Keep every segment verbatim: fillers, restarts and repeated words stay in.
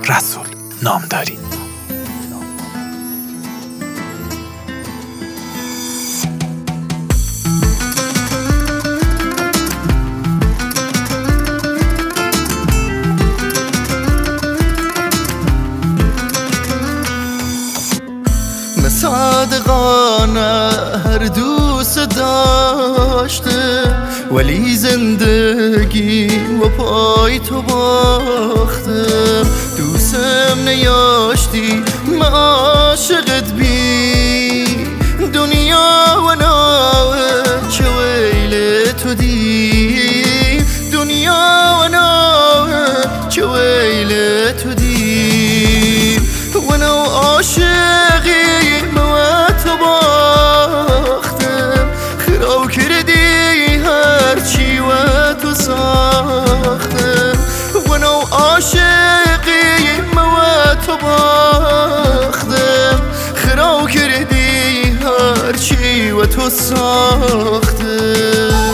رسول نام داری. صادقانه هر دوست داشته، ولی زندگی و پای تو باخته. دوستم نیاشتی ما عاشقت بی، دنیا و ناوه چه ویل تو دی، دنیا و ناوه چه ویل تو دی. و نو عاشقی عاشقی ما تو باختم، خراب کردی هرچی و تو ساختم.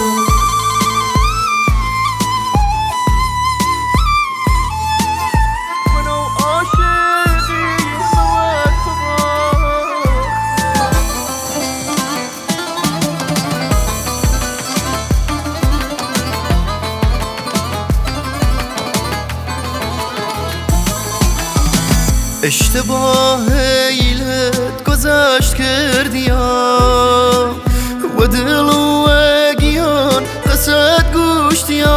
اشتباه ایلت گذشت کردیم و دل و اگیان قصد گوشتیم.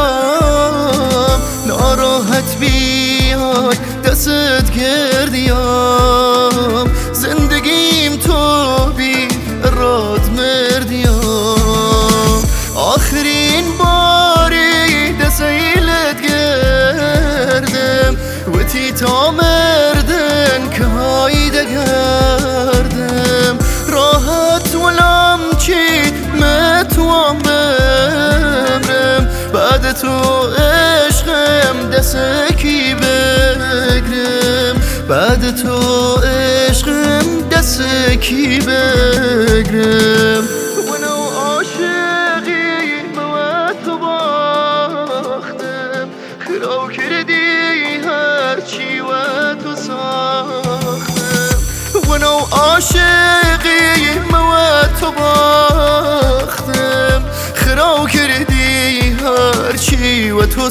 ناراحت بیای دست کردیم، زندگیم تو بی راد مردیم. آخرین باری دست ایلت گردم و تی تا مردن که هایده گردم. راحت ولم چی متوام بمرم، بعد تو عشقم دستکی بگرم، بعد تو عشقم دستکی بگرم. ونو عاشقی ما تو باختم، خراب کردی هرچی و تو ساختم. ونو عاشقی ما تو باختم، خراب کردی هرچی و تو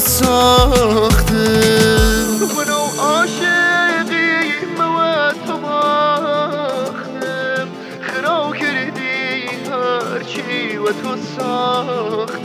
ساختم. ونو عاشقی ما تو باختم، خراب کردی هرچی و تو ساختم.